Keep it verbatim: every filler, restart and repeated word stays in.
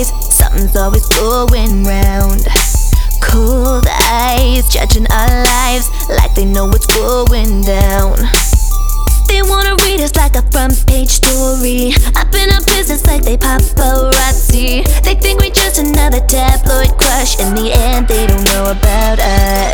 eyes, something's always going round. Cold eyes, judging our lives like they know what's going down. They wanna read us like a front page story, up in our business like they paparazzi. They think we just another tabloid crush, in the end they don't know about us.